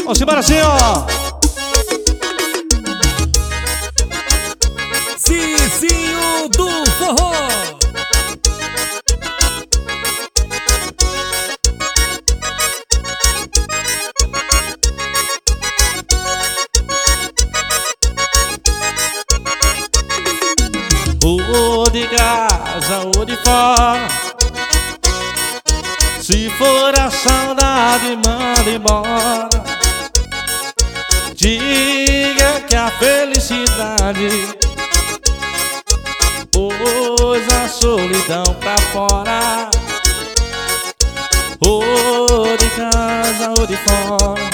Vamos embora assim, ó. Cicinho do Forró. Ou de casa ou de fora, se for a saudade, manda embora. Diga que a felicidade pôs a solidão pra fora. Ou de casa ou de fora,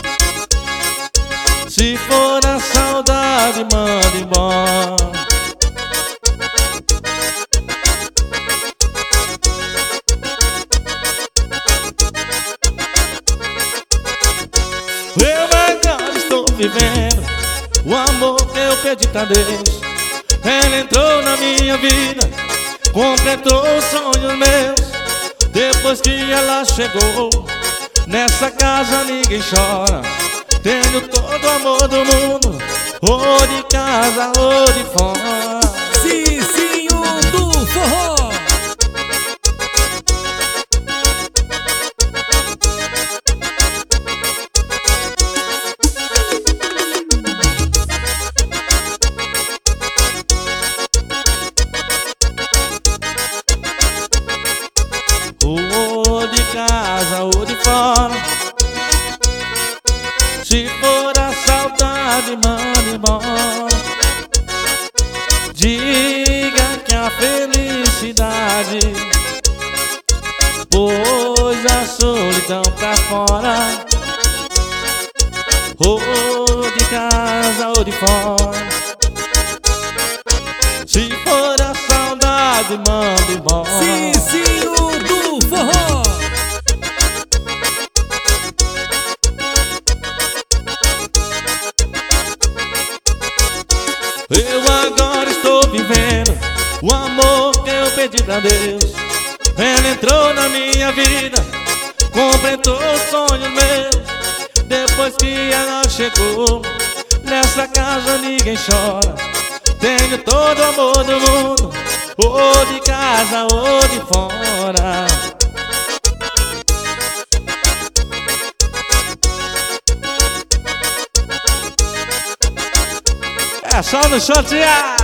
se for a saudade, manda embora. Eu agora estou vivendo o amor que eu pedi pra Deus. Ela entrou na minha vida, completou os sonhos meus. Depois que ela chegou, nessa casa ninguém chora. Tenho todo o amor do mundo, ou de casa ou de fora. Cicinho do Forró. Ou de casa ou de fora, se for a saudade, manda embora. Diga que a felicidade pôs a solidão pra fora. Ou de casa ou de fora, se for a saudade, manda embora. Cicinho do Forró. Eu agora estou vivendo o amor que eu pedi pra Deus. Ela entrou na minha vida, completou os sonhos meus. Depois que ela chegou, nessa casa ninguém chora. Tenho todo o amor do mundo, ou de casa ou de fora. É só no shortinho.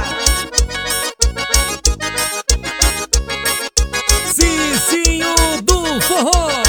Cicinho do Forró.